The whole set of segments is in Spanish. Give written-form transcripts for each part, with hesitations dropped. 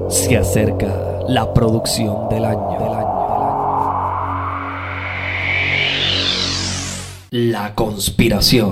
Se acerca la producción del año. La conspiración. No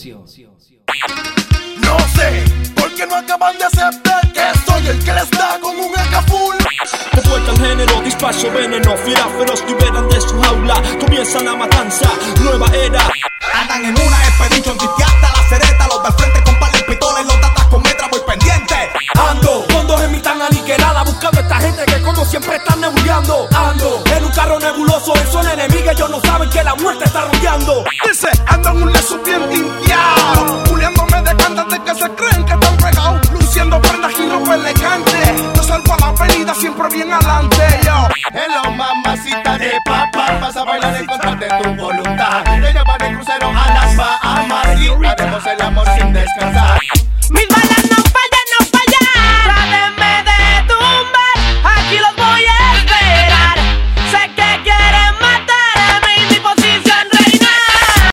sé por qué no acaban de aceptar que soy el que les da con un AK full. De vuelta al género, despacho veneno, fiera feroz liberan de su jaula, comienza la matanza, nueva era. Andan en una expedición sitiata, la cereta, los del frente con palos y pistones, los datas con metra muy pendiente. Ando, con dos tan aniquilada, buscando a esta gente que como siempre están nebuleando. Ando, en un carro nebuloso, son enemigas, ellos no saben que la muerte está rodeando. Dice, ando en un leso bien tinteado, puliéndome de cantantes que se creen que están pegados, luciendo prendas y ropa elegante. Yo salgo a la avenida siempre bien adelante, yo. Hello, mamacita de papá, vas a bailar en contra de tu voluntad. Te llevan en crucero a las Bahamas y haremos el amor sin descansar. Mis balas no fallan, trátenme de tumbar, aquí los voy a esperar. Sé que quieren matarme y mi posición reina.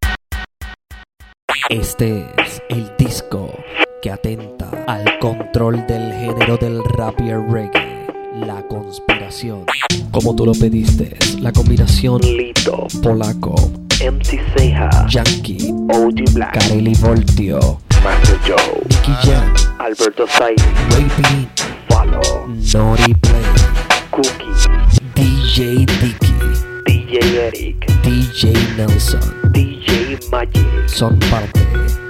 Este es el disco que atenta al control del género del rap y el reggae. La conspiración. Como tú lo pediste, la combinación Lito, Polaco, MC Ceja, Yankee, OG Black, Kareli Voltio, Master Joe, Nicky Jam, Alberto Saidi, Ray Pin, Follow, Naughty Play, Cookie, DJ Dicky, DJ Eric, DJ Nelson, DJ Magic son parte